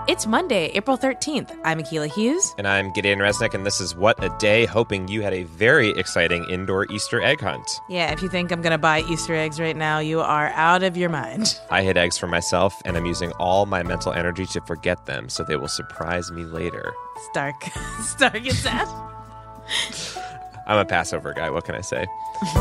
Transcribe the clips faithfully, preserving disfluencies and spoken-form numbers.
It's Monday, April thirteenth. I'm Akilah Hughes. And I'm Gideon Resnick, and this is What a Day, hoping you had a very exciting indoor Easter egg hunt. Yeah, if you think I'm going to buy Easter eggs right now, you are out of your mind. I hid eggs for myself, and I'm using all my mental energy to forget them, so they will surprise me later. Stark. Stark and sad. I'm a Passover guy, what can I say?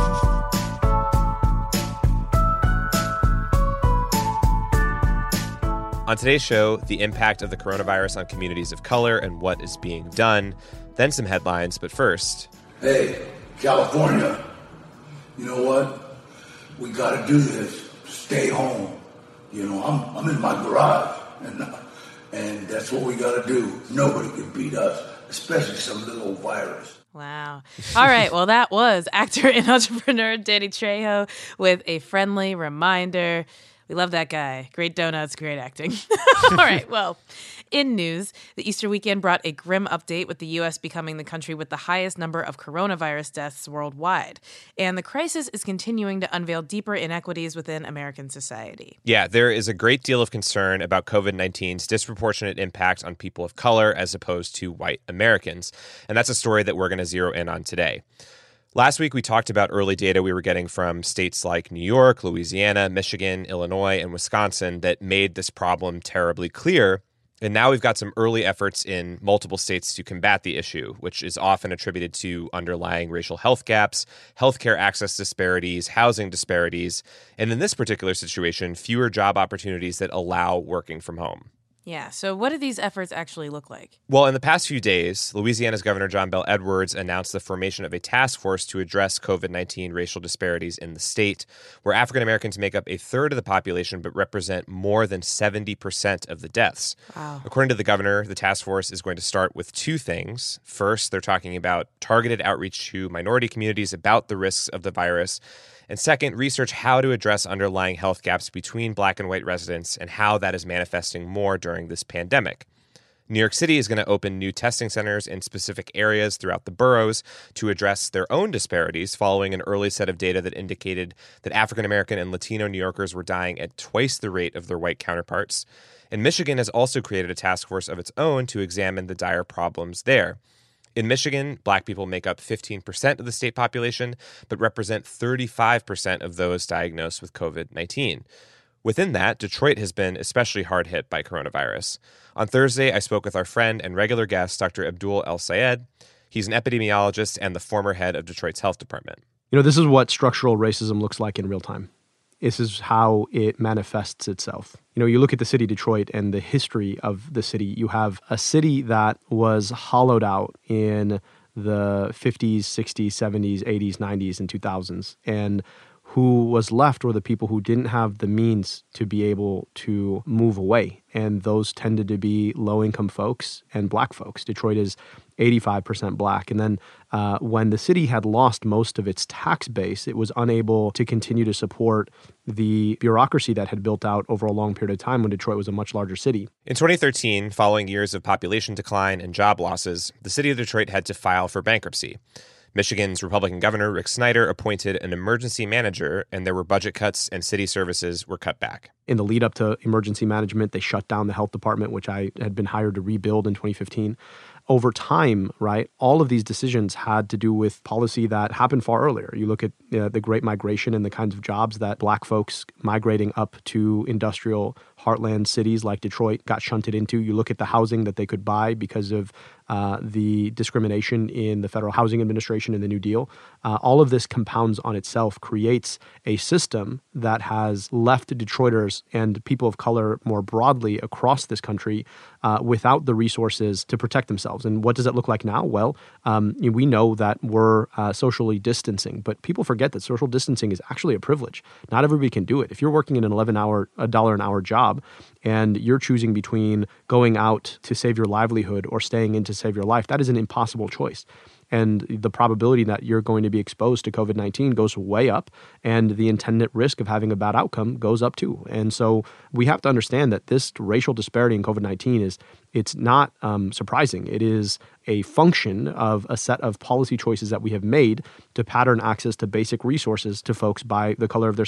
On today's show, the impact of the coronavirus on communities of color and what is being done. Then some headlines, but first... Hey, California, you know what? We got to do this. Stay home. You know, I'm I'm in my garage, and, and that's what we got to do. Nobody can beat us, especially some little virus. Wow. All right. Well, that was actor and entrepreneur Danny Trejo with a friendly reminder. We love that guy. Great donuts, great acting. All right, well, in news, the Easter weekend brought a grim update with the U S becoming the country with the highest number of coronavirus deaths worldwide. And the crisis is continuing to unveil deeper inequities within American society. Yeah, there is a great deal of concern about covid nineteen's disproportionate impact on people of color as opposed to white Americans. And that's a story that we're going to zero in on today. Last week, we talked about early data we were getting from states like New York, Louisiana, Michigan, Illinois, and Wisconsin that made this problem terribly clear. And now we've got some early efforts in multiple states to combat the issue, which is often attributed to underlying racial health gaps, healthcare access disparities, housing disparities, and in this particular situation, fewer job opportunities that allow working from home. Yeah, so what do these efforts actually look like? Well, in the past few days, Louisiana's Governor John Bel Edwards announced the formation of a task force to address covid nineteen racial disparities in the state, where African Americans make up a third of the population but represent more than seventy percent of the deaths. Wow. According to the governor, the task force is going to start with two things. First, they're talking about targeted outreach to minority communities about the risks of the virus. And second, research how to address underlying health gaps between Black and white residents and how that is manifesting more during this pandemic. New York City is going to open new testing centers in specific areas throughout the boroughs to address their own disparities following an early set of data that indicated that African American and Latino New Yorkers were dying at twice the rate of their white counterparts. And Michigan has also created a task force of its own to examine the dire problems there. In Michigan, Black people make up fifteen percent of the state population, but represent thirty-five percent of those diagnosed with covid nineteen. Within that, Detroit has been especially hard hit by coronavirus. On Thursday, I spoke with our friend and regular guest, Doctor Abdul El-Sayed. He's an epidemiologist and the former head of Detroit's health department. You know, this is what structural racism looks like in real time. This is how it manifests itself. You know, you look at the city of Detroit and the history of the city. You have a city that was hollowed out in the fifties, sixties, seventies, eighties, nineties, and two thousands. And who was left were the people who didn't have the means to be able to move away. And those tended to be low-income folks and Black folks. Detroit is eighty-five percent Black. And then uh, when the city had lost most of its tax base, it was unable to continue to support the bureaucracy that had built out over a long period of time when Detroit was a much larger city. In twenty thirteen, following years of population decline and job losses, the city of Detroit had to file for bankruptcy. Michigan's Republican governor, Rick Snyder, appointed an emergency manager, and there were budget cuts and city services were cut back. In the lead up to emergency management, they shut down the health department, which I had been hired to rebuild in twenty fifteen. Over time, right, all of these decisions had to do with policy that happened far earlier. You look at uh, the Great Migration and the kinds of jobs that Black folks migrating up to industrial heartland cities like Detroit got shunted into. You look at the housing that they could buy because of uh, the discrimination in the Federal Housing Administration and the New Deal. Uh, all of this compounds on itself, creates a system that has left Detroiters and people of color more broadly across this country uh, without the resources to protect themselves. And what does that look like now? Well, um, we know that we're uh, socially distancing, but people forget that social distancing is actually a privilege. Not everybody can do it. If you're working in an eleven hour, a dollar an hour job, and you're choosing between going out to save your livelihood or staying in to save your life, that is an impossible choice. And the probability that you're going to be exposed to covid nineteen goes way up, and the intended risk of having a bad outcome goes up too. And so we have to understand that this racial disparity in covid nineteen is, it's not um, surprising. It is a function of a set of policy choices that we have made to pattern access to basic resources to folks by the color of their skin.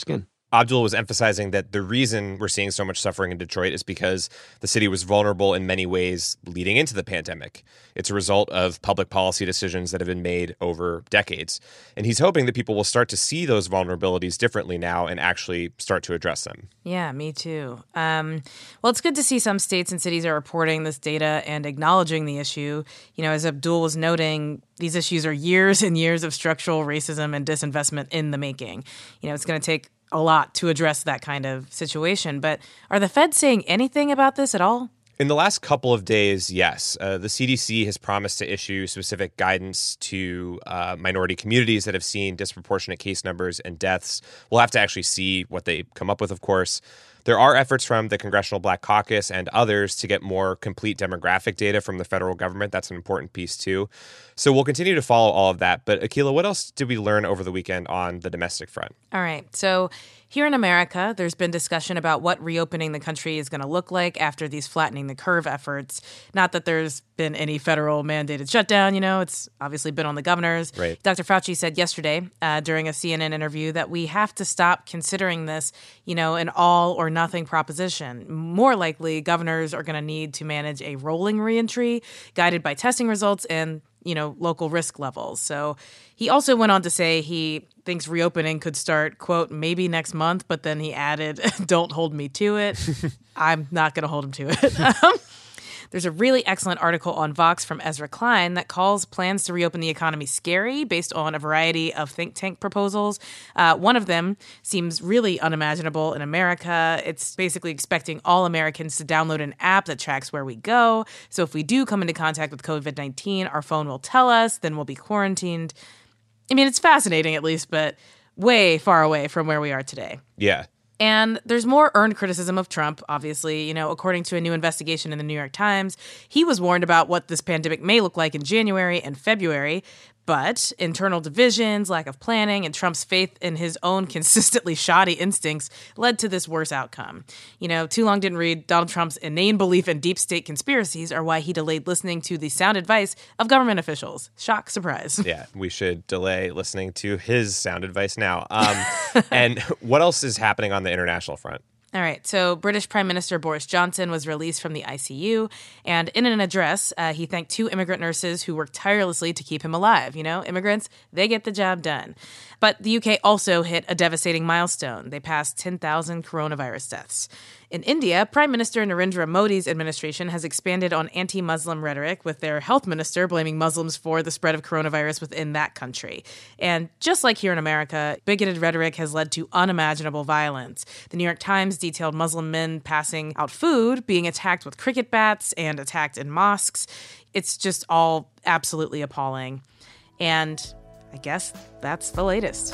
Abdul was emphasizing that the reason we're seeing so much suffering in Detroit is because the city was vulnerable in many ways leading into the pandemic. It's a result of public policy decisions that have been made over decades. And he's hoping that people will start to see those vulnerabilities differently now and actually start to address them. Yeah, me too. Um, well, it's good to see some states and cities are reporting this data and acknowledging the issue. You know, as Abdul was noting, these issues are years and years of structural racism and disinvestment in the making. You know, it's going to take a lot to address that kind of situation. But are the feds saying anything about this at all? In the last couple of days, yes. Uh, the C D C has promised to issue specific guidance to uh, minority communities that have seen disproportionate case numbers and deaths. We'll have to actually see what they come up with, of course. There are efforts from the Congressional Black Caucus and others to get more complete demographic data from the federal government. That's an important piece, too. So we'll continue to follow all of that. But Akilah, what else did we learn over the weekend on the domestic front? All right. So here in America, there's been discussion about what reopening the country is going to look like after these flattening the curve efforts. Not that there's been any federal mandated shutdown, you know, it's obviously been on the governors. Right. Doctor Fauci said yesterday uh, during a C N N interview that we have to stop considering this, you know, an all or nothing proposition. More likely, governors are going to need to manage a rolling reentry guided by testing results and, you know, local risk levels. So he also went on to say he thinks reopening could start, quote, maybe next month, but then he added, don't hold me to it. I'm not going to hold him to it. um, There's a really excellent article on Vox from Ezra Klein that calls plans to reopen the economy scary based on a variety of think tank proposals. Uh, one of them seems really unimaginable in America. It's basically expecting all Americans to download an app that tracks where we go. So if we do come into contact with covid nineteen, our phone will tell us, then we'll be quarantined. I mean, it's fascinating at least, but way far away from where we are today. Yeah. And there's more earned criticism of Trump, obviously. You know, according to a new investigation in the New York Times, he was warned about what this pandemic may look like in January and February. But internal divisions, lack of planning, and Trump's faith in his own consistently shoddy instincts led to this worse outcome. You know, too long didn't read. Donald Trump's inane belief in deep state conspiracies are why he delayed listening to the sound advice of government officials. Shock, surprise. Yeah, we should delay listening to his sound advice now. Um, and what else is happening on the international front? All right, so British Prime Minister Boris Johnson was released from the I C U, and in an address, uh, he thanked two immigrant nurses who worked tirelessly to keep him alive. You know, immigrants, they get the job done. But the U K also hit a devastating milestone. They passed ten thousand coronavirus deaths. In India, Prime Minister Narendra Modi's administration has expanded on anti-Muslim rhetoric, with their health minister blaming Muslims for the spread of coronavirus within that country. And just like here in America, bigoted rhetoric has led to unimaginable violence. The New York Times detailed Muslim men passing out food, being attacked with cricket bats, and attacked in mosques. It's just all absolutely appalling. And I guess that's the latest.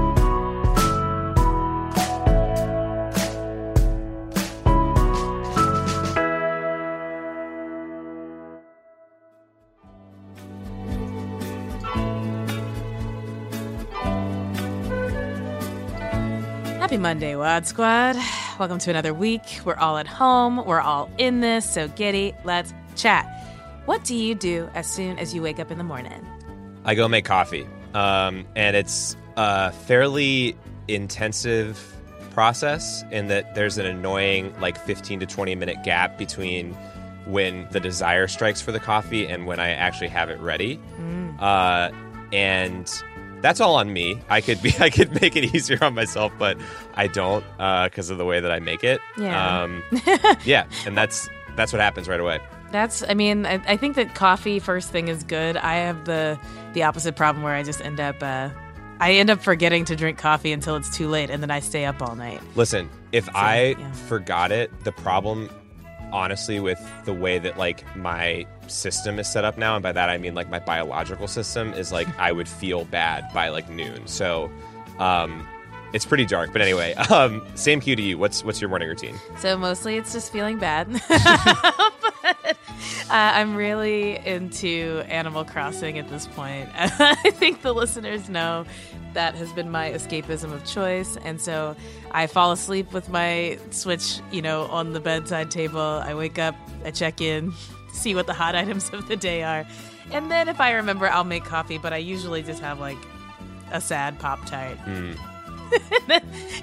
Happy Monday, Wad Squad. Welcome to another week. We're all at home. We're all in this. So giddy, let's chat. What do you do as soon as you wake up in the morning? I go make coffee. Um, and it's a fairly intensive process in that there's an annoying like fifteen to twenty minute gap between when the desire strikes for the coffee and when I actually have it ready. Mm. Uh, and that's all on me. I could be, I could make it easier on myself, but I don't because uh, of the way that I make it. Yeah. Um, yeah. And that's, that's what happens right away. That's, I mean, I, I think that coffee first thing is good. I have the, the opposite problem where I just end up, uh, I end up forgetting to drink coffee until it's too late, and then I stay up all night. Listen, if so, I yeah. forgot it, the problem, honestly, with the way that like my system is set up now, and by that I mean like my biological system, is like I would feel bad by like noon. So um, it's pretty dark. But anyway, um, same cue to you. What's what's your morning routine? So mostly it's just feeling bad. but, uh, I'm really into Animal Crossing at this point. I think the listeners know that has been my escapism of choice. And so I fall asleep with my Switch, you know, on the bedside table. I wake up, I check in, see what the hot items of the day are. And then if I remember, I'll make coffee, but I usually just have like a sad Pop-Tart. Mm. It's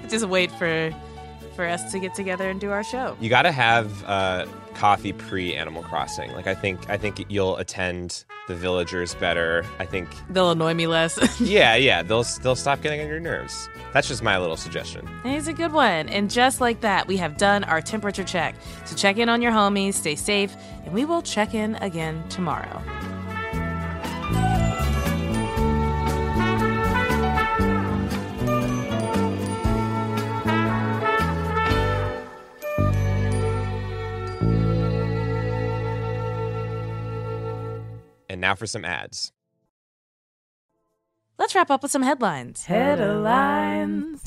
just wait for for us to get together and do our show. You got to have uh, coffee pre Animal Crossing. Like I think, I think you'll attend the villagers better. I think they'll annoy me less. yeah, yeah, they'll they'll stop getting on your nerves. That's just my little suggestion. It's a good one. And just like that, we have done our temperature check. So check in on your homies, stay safe, and we will check in again tomorrow. And now for some ads. Let's wrap up with some headlines. Headlines.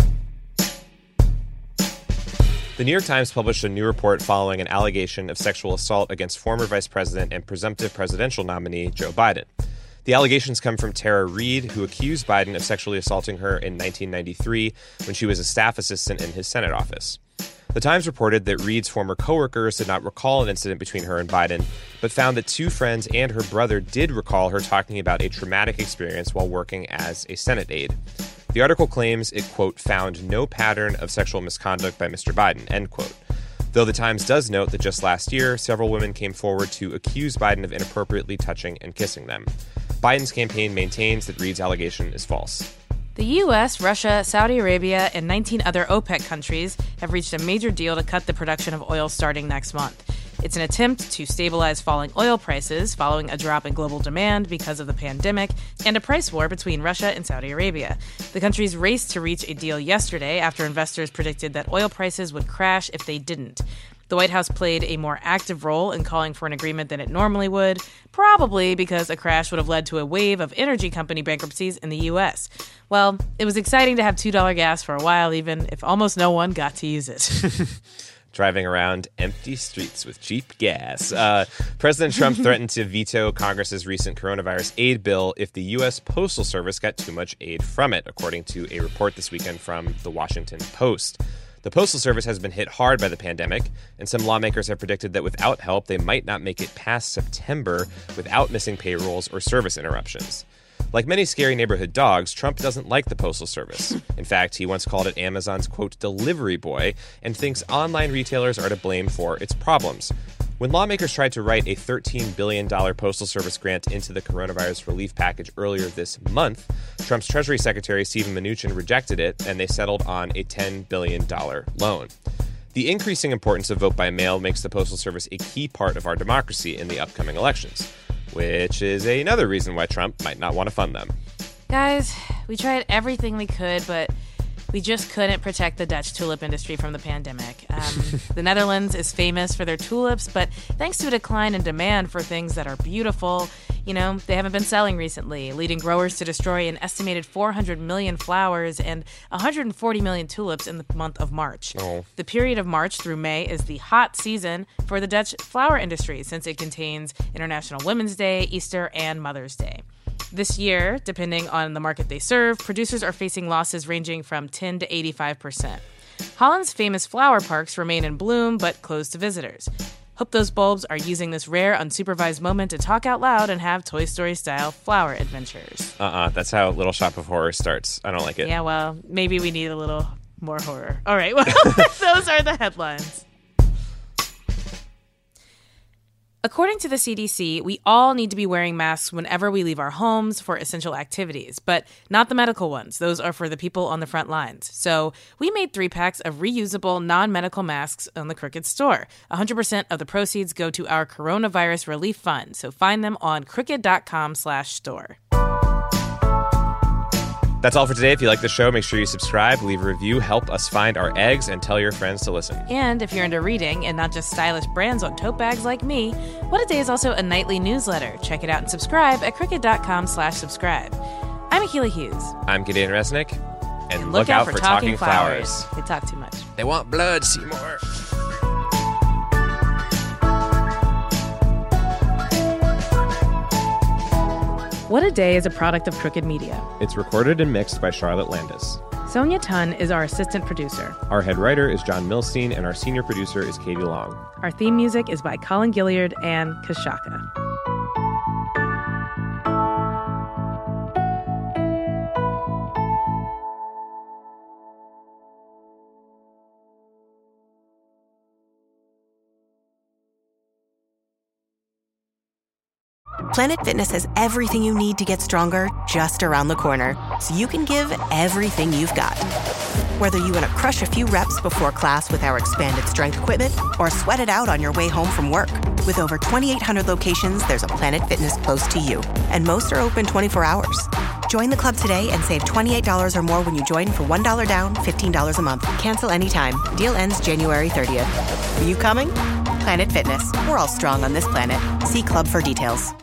The New York Times published a new report following an allegation of sexual assault against former Vice President and presumptive presidential nominee Joe Biden. The allegations come from Tara Reid, who accused Biden of sexually assaulting her in nineteen ninety-three when she was a staff assistant in his Senate office. The Times reported that Reid's former coworkers did not recall an incident between her and Biden, but found that two friends and her brother did recall her talking about a traumatic experience while working as a Senate aide. The article claims it, quote, found no pattern of sexual misconduct by Mister Biden, end quote. Though the Times does note that just last year, several women came forward to accuse Biden of inappropriately touching and kissing them. Biden's campaign maintains that Reid's allegation is false. The U S, Russia, Saudi Arabia, and nineteen other OPEC countries have reached a major deal to cut the production of oil starting next month. It's an attempt to stabilize falling oil prices following a drop in global demand because of the pandemic and a price war between Russia and Saudi Arabia. The countries raced to reach a deal yesterday after investors predicted that oil prices would crash if they didn't. The White House played a more active role in calling for an agreement than it normally would, probably because a crash would have led to a wave of energy company bankruptcies in the U S. Well, it was exciting to have two dollars gas for a while, even if almost no one got to use it. Driving around empty streets with cheap gas. Uh, President Trump threatened to veto Congress's recent coronavirus aid bill if the U S Postal Service got too much aid from it, according to a report this weekend from The Washington Post. The Postal Service has been hit hard by the pandemic, and some lawmakers have predicted that without help, they might not make it past September without missing payrolls or service interruptions. Like many scary neighborhood dogs, Trump doesn't like the Postal Service. In fact, he once called it Amazon's, quote, delivery boy, and thinks online retailers are to blame for its problems. When lawmakers tried to write a thirteen billion dollars Postal Service grant into the coronavirus relief package earlier this month, Trump's Treasury Secretary Steven Mnuchin rejected it, and they settled on a ten billion dollars loan. The increasing importance of vote by mail makes the Postal Service a key part of our democracy in the upcoming elections, which is another reason why Trump might not want to fund them. Guys, we tried everything we could, but we just couldn't protect the Dutch tulip industry from the pandemic. Um, the Netherlands is famous for their tulips, but thanks to a decline in demand for things that are beautiful, you know, they haven't been selling recently, leading growers to destroy an estimated four hundred million flowers and one hundred forty million tulips in the month of March. Oh. The period of March through May is the hot season for the Dutch flower industry, since it contains International Women's Day, Easter, and Mother's Day. This year, depending on the market they serve, producers are facing losses ranging from ten to eighty-five percent. Holland's famous flower parks remain in bloom but closed to visitors. Hope those bulbs are using this rare, unsupervised moment to talk out loud and have Toy Story-style flower adventures. Uh-uh, that's how Little Shop of Horror starts. I don't like it. Yeah, well, maybe we need a little more horror. All right, well, those are the headlines. According to the C D C, we all need to be wearing masks whenever we leave our homes for essential activities, but not the medical ones. Those are for the people on the front lines. So we made three packs of reusable non-medical masks on the Crooked store. one hundred percent of the proceeds go to our coronavirus relief fund. So find them on crooked.com slash store. That's all for today. If you like the show, make sure you subscribe, leave a review, help us find our eggs, and tell your friends to listen. And if you're into reading and not just stylish brands on tote bags like me, What a Day is also a nightly newsletter. Check it out and subscribe at crooked.com slash subscribe. I'm Akila Hughes. I'm Gideon Resnick. And, And look, look out, out for Talking, talking flowers. flowers. They talk too much. They want blood, Seymour. What a Day is a product of Crooked Media. It's recorded and mixed by Charlotte Landis. Sonia Tun is our assistant producer. Our head writer is John Milstein, and our senior producer is Katie Long. Our theme music is by Colin Gilliard and Kashaka. Planet Fitness has everything you need to get stronger just around the corner, so you can give everything you've got. Whether you want to crush a few reps before class with our expanded strength equipment or sweat it out on your way home from work, with over twenty-eight hundred locations, there's a Planet Fitness close to you, and most are open twenty-four hours. Join the club today and save twenty-eight dollars or more when you join for one dollar down, fifteen dollars a month. Cancel anytime. Deal ends January thirtieth. Are you coming? Planet Fitness. We're all strong on this planet. See club for details.